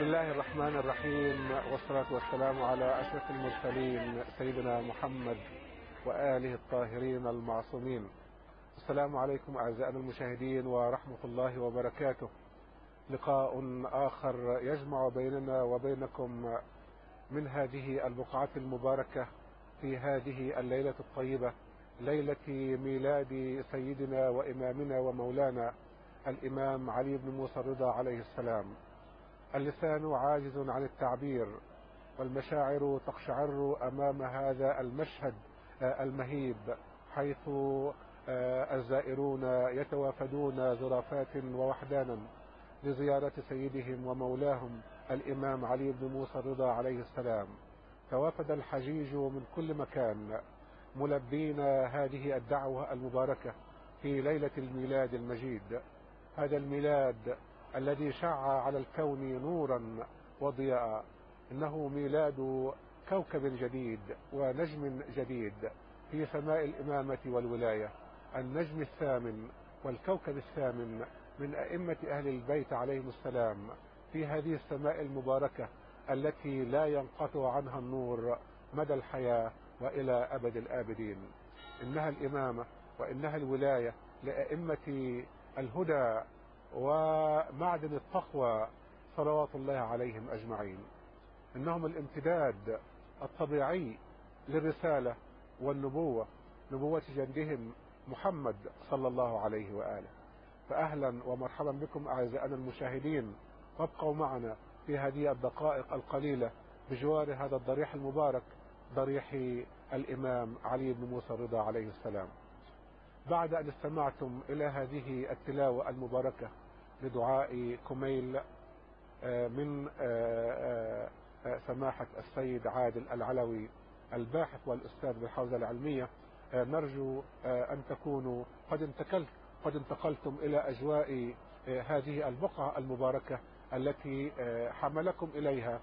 الله الرحمن الرحيم، والصلاة والسلام على أشرف المرسلين سيدنا محمد وآله الطاهرين المعصومين. السلام عليكم أعزائنا المشاهدين ورحمة الله وبركاته. لقاء آخر يجمع بيننا وبينكم من هذه البقعة المباركة في هذه الليلة الطيبة، ليلة ميلاد سيدنا وإمامنا ومولانا الإمام علي بن موسى الرضا عليه السلام. اللسان عاجز عن التعبير، والمشاعر تقشعر أمام هذا المشهد المهيب، حيث الزائرون يتوافدون زرافات ووحدانا لزيارة سيدهم ومولاهم الإمام علي بن موسى الرضا عليه السلام. توافد الحجيج من كل مكان ملبين هذه الدعوة المباركة في ليلة الميلاد المجيد، هذا الميلاد الذي شع على الكون نورا وضياء. إنه ميلاد كوكب جديد ونجم جديد في سماء الإمامة والولاية، النجم الثامن والكوكب الثامن من أئمة أهل البيت عليهم السلام في هذه السماء المباركة التي لا ينقطع عنها النور مدى الحياة وإلى أبد الآبدين. إنها الإمامة وإنها الولاية لأئمة الهدى ومعدن التقوى صلوات الله عليهم أجمعين. إنهم الامتداد الطبيعي للرسالة والنبوة، نبوة جدهم محمد صلى الله عليه وآله. فأهلا ومرحبا بكم أعزائنا المشاهدين، وابقوا معنا في هذه الدقائق القليلة بجوار هذا الضريح المبارك، ضريح الإمام علي بن موسى الرضا عليه السلام. بعد أن استمعتم إلى هذه التلاوة المباركة لدعاء كميل من سماحة السيد عادل العلوي الباحث والأستاذ بالحوزة العلمية، نرجو أن تكونوا قد انتقلتم إلى أجواء هذه البقعة المباركة التي حملكم إليها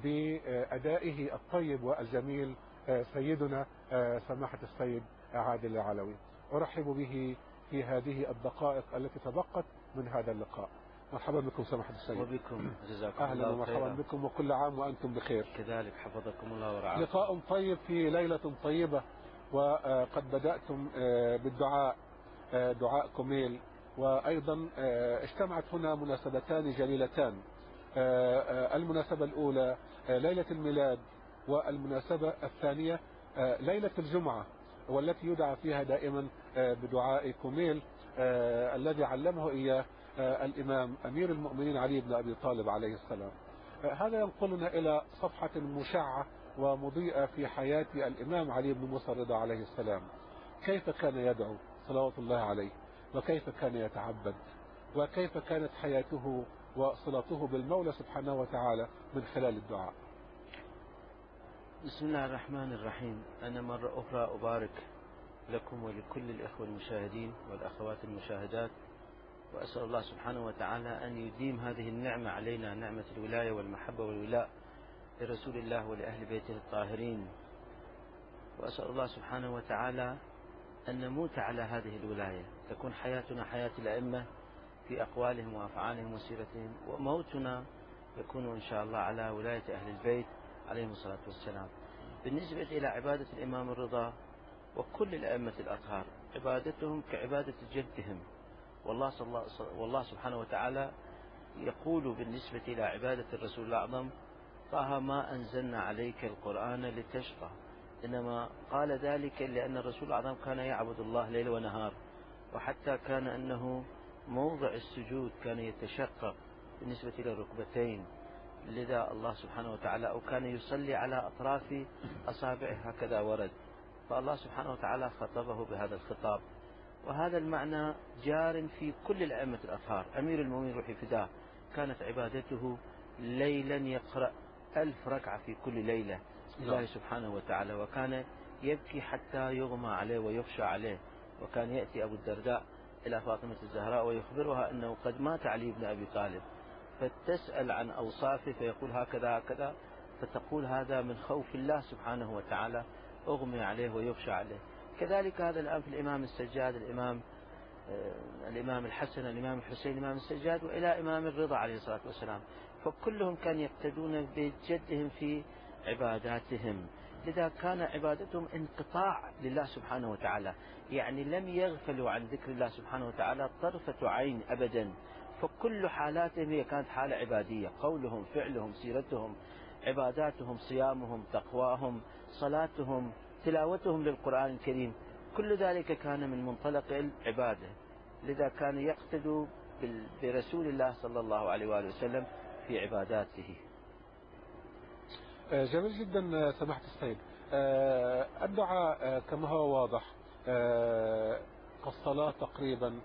بأدائه الطيب والجميل سيدنا سماحة السيد عادل العلوي. أرحب به في هذه الدقائق التي تبقت من هذا اللقاء. مرحبا بكم سماحة السيد. وبكم، جزاكم أهلا الله ومرحبا خيرا. بكم وكل عام وأنتم بخير. كذلك حفظكم الله ورعاكم. لقاء طيب في ليلة طيبة، وقد بدأتم بالدعاء، دعاء كميل، وأيضا اجتمعت هنا مناسبتان جليلتان. المناسبة الأولى ليلة الميلاد، والمناسبة الثانية ليلة الجمعة، والتي يدعى فيها دائما بدعاء كميل الذي علمه إياه الإمام أمير المؤمنين علي بن أبي طالب عليه السلام. هذا ينقلنا إلى صفحة مشعة ومضيئة في حياة الإمام علي بن موسى الرضا عليه السلام. كيف كان يدعو صلوات الله عليه، وكيف كان يتعبد، وكيف كانت حياته وصلته بالمولى سبحانه وتعالى من خلال الدعاء. بسم الله الرحمن الرحيم. أنا مرة أخرى أبارك لكم ولكل الإخوة المشاهدين والأخوات المشاهدات، وأسأل الله سبحانه وتعالى أن يديم هذه النعمة علينا، نعمة الولاية والمحبة والولاء لرسول الله ولأهل بيته الطاهرين. وأسأل الله سبحانه وتعالى أن نموت على هذه الولاية، تكون حياتنا حياة الأئمة في أقوالهم وأفعالهم وسيرتهم، وموتنا يكون إن شاء الله على ولاية أهل البيت عليهم الصلاة والسلام. بالنسبة إلى عبادة الإمام الرضا وكل الأئمة الأطهار، عبادتهم كعبادة جدهم، والله سبحانه وتعالى يقول بالنسبة إلى عبادة الرسول الأعظم: طه ما أنزلنا عليك القرآن لتشقى. إنما قال ذلك لأن الرسول الأعظم كان يعبد الله ليل ونهار، وحتى كان أنه موضع السجود كان يتشقق بالنسبة إلى الركبتين، لذا الله سبحانه وتعالى أو كان يصلي على أطراف أصابعه هكذا ورد، فالله سبحانه وتعالى خطبه بهذا الخطاب. وهذا المعنى جار في كل الأئمة الأطهار. أمير المؤمنين روحي فداه كانت عبادته ليلا يقرأ 1000 ركعة في كل ليلة لله سبحانه وتعالى، وكان يبكي حتى يغمى عليه ويخشى عليه. وكان يأتي أبو الدرداء إلى فاطمة الزهراء ويخبرها أنه قد مات علي بن أبي طالب، فتسأل عن أوصافه فيقول هكذا هكذا، فتقول هذا من خوف الله سبحانه وتعالى، أغمي عليه ويخشى عليه. كذلك هذا الآن في الإمام السجاد، الإمام الحسن، الإمام الحسين، الإمام السجاد، وإلى إمام الرضا عليه الصلاة والسلام. فكلهم كانوا يقتدون بجدهم في عباداتهم، لذا كان عبادتهم انقطاع لله سبحانه وتعالى، يعني لم يغفلوا عن ذكر الله سبحانه وتعالى طرفة عين أبدا. فكل حالاتهم هي كانت حالة عبادية، قولهم، فعلهم، سيرتهم، عباداتهم، صيامهم، تقواهم، صلاتهم، تلاوتهم للقرآن الكريم، كل ذلك كان من منطلق العبادة. لذا كان يقتدوا برسول الله صلى الله عليه وآله وسلم في عباداته. جميل جدا سماحة السيد. الدعاء كما هو واضح كالصلاة تقريبا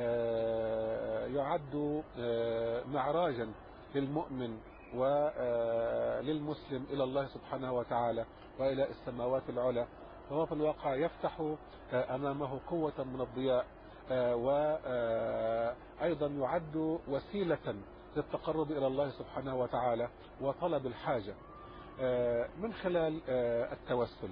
يعد معراجا للمؤمن وللمسلم إلى الله سبحانه وتعالى وإلى السماوات العلى، فهو في الواقع يفتح أمامه قوة من الضياء، وأيضا يعد وسيلة للتقرب إلى الله سبحانه وتعالى وطلب الحاجة من خلال التوسل.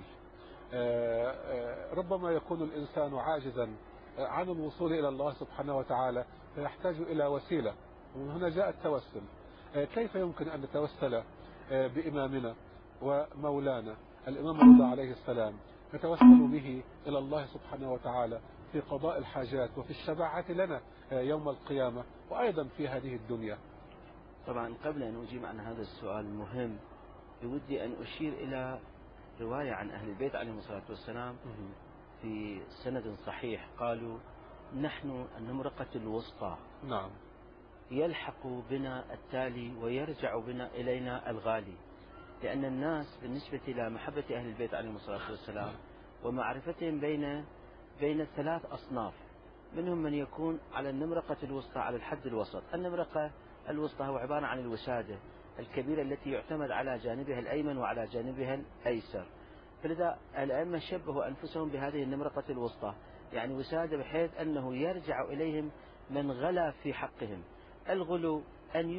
ربما يكون الإنسان عاجزا عن الوصول إلى الله سبحانه وتعالى فيحتاج إلى وسيلة، ومن هنا جاء التوسل. كيف يمكن أن نتوسل بإمامنا ومولانا الإمام الرضا عليه السلام؟ نتوسل به إلى الله سبحانه وتعالى في قضاء الحاجات وفي الشفاعة لنا يوم القيامة وأيضا في هذه الدنيا. طبعا قبل أن أجيب عن هذا السؤال المهم بودي أن أشير إلى رواية عن أهل البيت عليهم الصلاة والسلام في سند صحيح، قالوا: نحن النمرقة الوسطى، نعم، يلحق بنا التالي ويرجع بنا إلينا الغالي. لأن الناس بالنسبة إلى محبة أهل البيت عليهم الصلاة والسلام ومعرفتهم بين ثلاث أصناف، منهم من يكون على النمرقة الوسطى، على الحد الوسط. النمرقة الوسطى هو عبارة عن الوسادة الكبيرة التي يعتمد على جانبها الأيمن وعلى جانبها الأيسر. فلذا الأئمة شبهوا أنفسهم بهذه النمرقة الوسطى، يعني وسادة بحيث أنه يرجع إليهم من غلا في حقهم. الغلو أن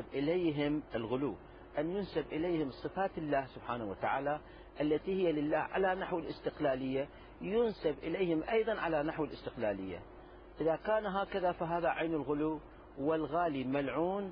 ينسب إليهم صفات الله سبحانه وتعالى التي هي لله على نحو الاستقلالية، ينسب إليهم أيضا على نحو الاستقلالية. إذا كان هكذا فهذا عين الغلو، والغالي ملعون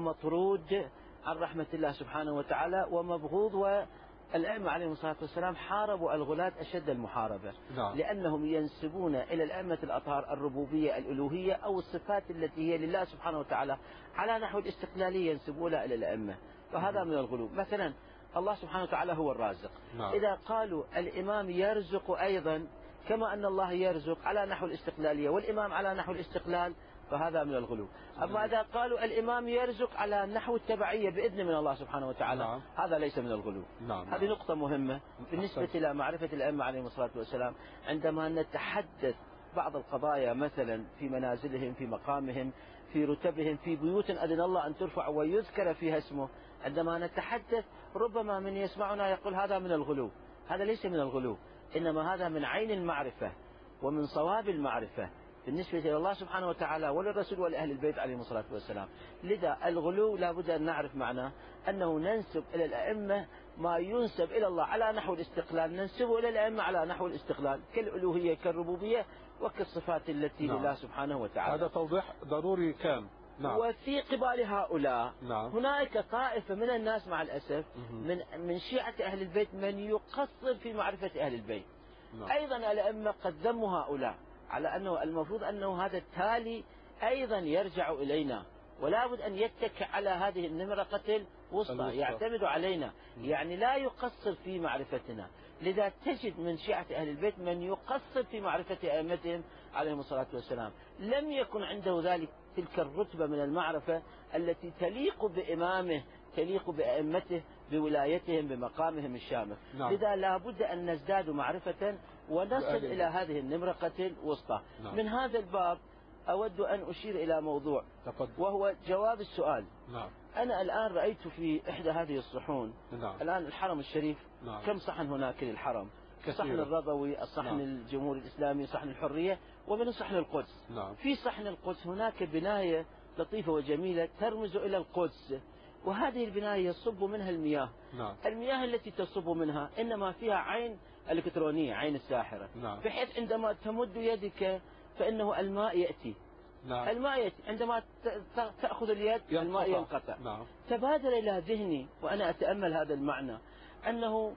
ومطرود عن رحمة الله سبحانه وتعالى ومبغوض. والأئمة عليهم الصلاة والسلام حاربوا الغلاة أشد المحاربة، نعم. لأنهم ينسبون إلى الأئمة الأطهار الربوبية الألوهية أو الصفات التي هي لله سبحانه وتعالى على نحو الاستقلالية ينسبونها إلى الأئمة، فهذا من الغلو. مثلا الله سبحانه وتعالى هو الرازق، نعم. إذا قالوا الإمام يرزق أيضا كما أن الله يرزق على نحو الاستقلالية والإمام على نحو الاستقلال، فهذا من الغلو. أما إذا قالوا الإمام يرزق على نحو التبعية بإذن من الله سبحانه وتعالى، نعم. هذا ليس من الغلو. نعم. هذه نقطة مهمة بالنسبة إلى معرفة الأئمة عليهم الصلاة والسلام. عندما نتحدث بعض القضايا مثلا في منازلهم، في مقامهم، في رتبهم، في بيوت أذن الله أن ترفع ويذكر فيها اسمه، عندما نتحدث ربما من يسمعنا يقول هذا من الغلو. هذا ليس من الغلو، إنما هذا من عين المعرفة ومن صواب المعرفة بالنسبة إلى الله سبحانه وتعالى وللرسول ولأهل البيت عليهم الصلاة والسلام. لذا الغلو لابد أن نعرف معناه، أنه ننسب إلى الأئمة ما ينسب إلى الله على نحو الاستقلال ننسبه إلى الأئمة على نحو الاستقلال، كالألوهية كالربوبية وكالصفات التي نعم. لله سبحانه وتعالى. هذا توضيح ضروري كان. نعم. وفي قبال هؤلاء نعم. هناك طائفة من الناس مع الأسف من شيعة أهل البيت من يقصر في معرفة أهل البيت. نعم. أيضا الأئمة قد ذموا هؤلاء على أنه المفروض أنه هذا التالي أيضا يرجع إلينا، ولا بد أن يتكئ على هذه النمرقة الوسطى، يعتمد علينا، يعني لا يقصر في معرفتنا. لذا تجد من شيعة أهل البيت من يقصر في معرفة أئمتهم عليهم الصلاة والسلام، لم يكن عنده ذلك تلك الرتبة من المعرفة التي تليق بإمامه، تليق بأئمته، بولايتهم، بمقامهم الشامخ. نعم. لذا لا بد أن نزداد معرفة ونصل إلى هذه النمرقة الوسطى. نعم. من هذا الباب أود أن أشير إلى موضوع وهو جواب السؤال. نعم. أنا الآن رأيت في إحدى هذه الصحون، نعم. الآن الحرم الشريف، نعم. كم صحن هناك للحرم؟ كثيرة. صحن الرضوي، الصحن نعم. الجمهوري الإسلامي، صحن الحرية، ومن صحن القدس. نعم. في صحن القدس هناك بناية لطيفة وجميلة ترمز إلى القدس، وهذه البناية يصب منها المياه. نعم. المياه التي تصب منها إنما فيها عين إلكترونية، عين الساحرة. نعم. بحيث عندما تمد يدك فإنه الماء يأتي. نعم. الماء عندما تأخذ اليد الماء ينقطع. نعم. تبادر إلى ذهني وأنا أتأمل هذا المعنى أنه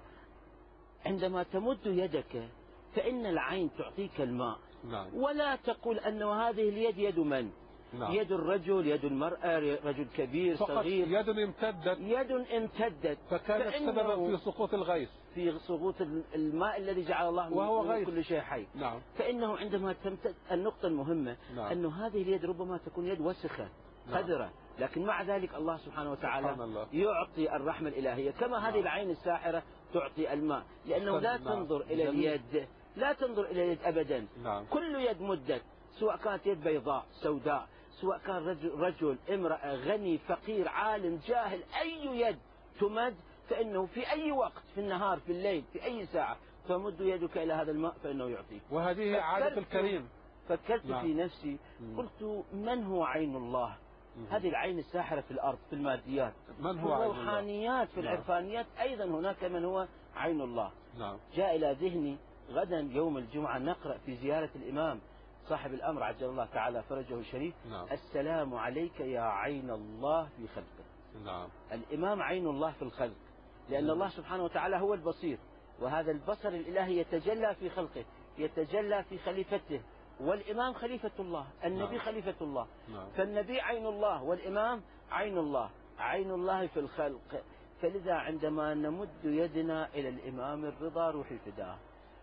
عندما تمد يدك فإن العين تعطيك الماء. نعم. ولا تقول أن هذه اليد يد من؟ نعم. يد الرجل، يد المرأة، رجل كبير صغير، يد امتدت، يد امتدت، فكانت سببا في سقوط الغيث، في سقوط الماء الذي جعل الله وهو من كل شيء حي. نعم. فإنه عندما تمتد النقطة المهمة، نعم. أن هذه اليد ربما تكون يد وسخة قذرة، لكن مع ذلك الله سبحانه وتعالى يعطي الرحمة الإلهية، كما هذه العين الساحرة تعطي الماء، لأنه لا تنظر إلى اليد، لا تنظر إلى اليد أبدا. نعم. كل يد مدت، سواء كانت يد بيضاء سوداء، سواء كان رجل امرأة، غني فقير عالم جاهل، أي يد تمد فإنه في أي وقت، في النهار في الليل في أي ساعة تمد يدك إلى هذا الماء فإنه يعطيك. وهذه عادة الكريم. فكرت في نفسي قلت من هو عين الله؟ هذه العين الساحرة في الأرض، في الماديات، من هو في عين الروحانيات، في العرفانيات، أيضا هناك من هو عين الله. نعم. جاء إلى ذهني غدا يوم الجمعة نقرأ في زيارة الإمام صاحب الأمر عجل الله تعالى فرجه الشريف. نعم. السلام عليك يا عين الله في خلقه. نعم. الإمام عين الله في الخلق، لأن الله سبحانه وتعالى هو البصير، وهذا البصر الإلهي يتجلى في خلقه، يتجلى في خليفته، والإمام خليفة الله، النبي خليفة الله. فالنبي عين الله والإمام عين الله، عين الله في الخلق. فلذا عندما نمد يدنا إلى الإمام الرضا روحي فداه،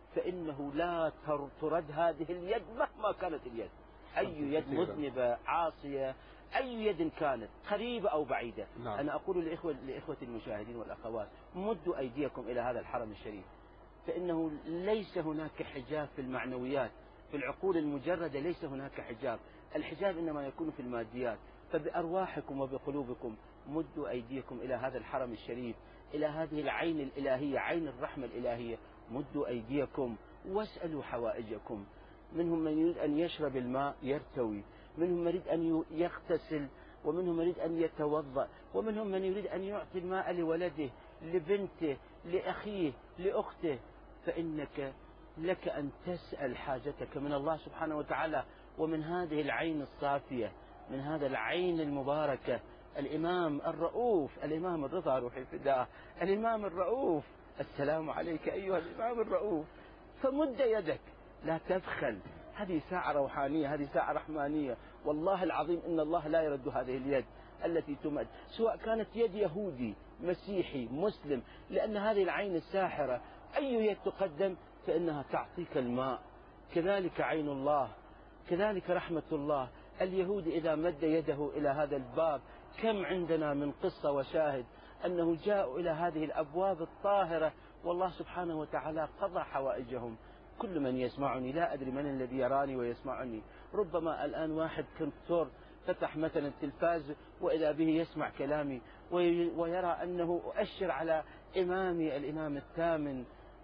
فإنه لا ترد هذه اليد مهما كانت اليد، أي يد مذنبة عاصية، أي يد كانت قريبة أو بعيدة. نعم. أنا أقول لإخوة المشاهدين والأخوات مدوا أيديكم إلى هذا الحرم الشريف، فإنه ليس هناك حجاب في المعنويات، في العقول المجردة ليس هناك حجاب، الحجاب إنما يكون في الماديات. فبأرواحكم وبقلوبكم مدوا أيديكم إلى هذا الحرم الشريف، إلى هذه العين الإلهية، عين الرحمة الإلهية، مدوا أيديكم واسألوا حوائجكم. منهم من يريد أن يشرب الماء يرتوي، منهم من يريد أن يغتسل، ومنهم من يريد أن يتوضأ، ومنهم من يريد أن يعطي الماء لولده، لبنته، لأخيه، لأخته. فإنك لك أن تسأل حاجتك من الله سبحانه وتعالى، ومن هذه العين الصافية، من هذا العين المباركة. الإمام الرؤوف، الإمام الرضا روحي فداه، الإمام الرؤوف، السلام عليك أيها الإمام الرؤوف. فمد يدك، لا تبخل، هذه ساعة روحانية، هذه ساعة رحمانية. والله العظيم إن الله لا يرد هذه اليد التي تمد، سواء كانت يد يهودي مسيحي مسلم، لأن هذه العين الساحرة أي يد تقدم فإنها تعطيك الماء. كذلك عين الله، كذلك رحمة الله. اليهود إذا مد يده إلى هذا الباب، كم عندنا من قصة وشاهد أنه جاءوا إلى هذه الأبواب الطاهرة والله سبحانه وتعالى قضى حوائجهم. كل من يسمعني، لا أدري من الذي يراني ويسمعني، ربما الآن واحد كنتور فتح مثلا التلفاز وإذا به يسمع كلامي ويرى أنه أؤشر على إمامي الإمام الثامن،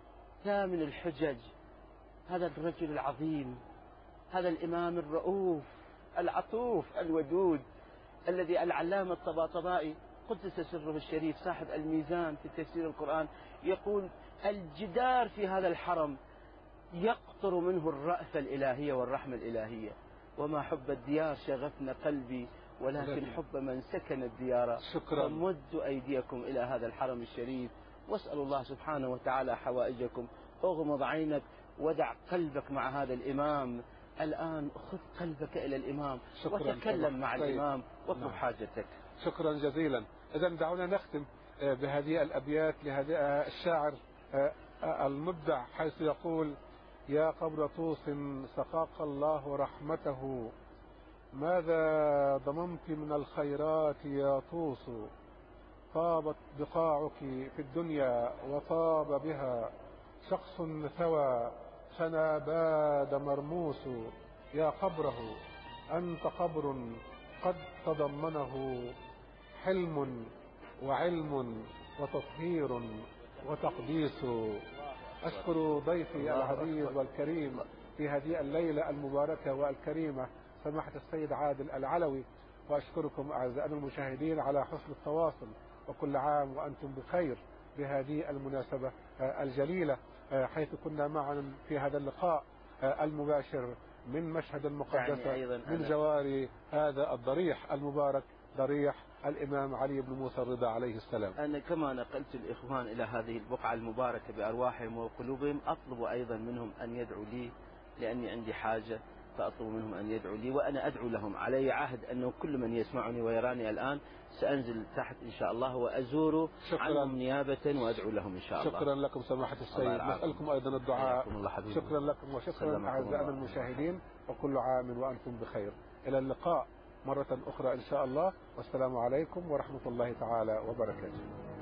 ثامن الحجج، هذا الرجل العظيم، هذا الإمام الرؤوف العطوف الودود، الذي العلامة الطباطبائي قدس سره الشريف صاحب الميزان في تفسير القرآن يقول الجدار في هذا الحرم يقطر منه الرأفة الإلهية والرحمة الإلهية. وما حب الديار شغفنا قلبي ولكن حب من سكن الديار. شكرا. فمدوا أيديكم إلى هذا الحرم الشريف واسألوا الله سبحانه وتعالى حوائجكم. اغمض عينك ودع قلبك مع هذا الإمام. الآن خذ قلبك إلى الإمام وتكلم مع الإمام واطلب حاجتك. شكرا جزيلا. إذا دعونا نختم بهذه الأبيات لهذا الشاعر المبدع، حيث يقول: يا قبر طوس سقاك الله رحمته، ماذا ضممت من الخيرات يا طوس، طابت بقاعك في الدنيا وطاب بها شخص ثوى فنا باد مرموس. يا قبره أنت قبر قد تضمنه حلم وعلم وتطهير وتقديس. أشكر ضيفي العزيز والكريم في هذه الليلة المباركة والكريمة سماحة السيد عادل العلوي، وأشكركم أعزائنا المشاهدين على حسن التواصل، وكل عام وأنتم بخير بهذه المناسبة الجليلة، حيث كنا معا في هذا اللقاء المباشر من مشهد المقدسة يعني أيضا من جوار هذا الضريح المبارك، ضريح الإمام علي بن موسى الرضا عليه السلام. أنا كما نقلت الإخوان إلى هذه البقعة المباركة بأرواحهم وقلوبهم، أطلب أيضا منهم أن يدعوا لي، لأني عندي حاجة، فأطلب منهم أن يدعوا لي وأنا أدعو لهم. علي عهد أنه كل من يسمعني ويراني الآن سأنزل تحت إن شاء الله وأزور عنهم نيابة وأدعو لهم إن شاء الله. شكرا لكم سماحة السيد، نسألكم أيضا الدعاء. شكرا لكم وشكرا أعزائنا المشاهدين، وكل عام وأنتم بخير. إلى اللقاء مرة أخرى إن شاء الله، والسلام عليكم ورحمة الله تعالى وبركاته.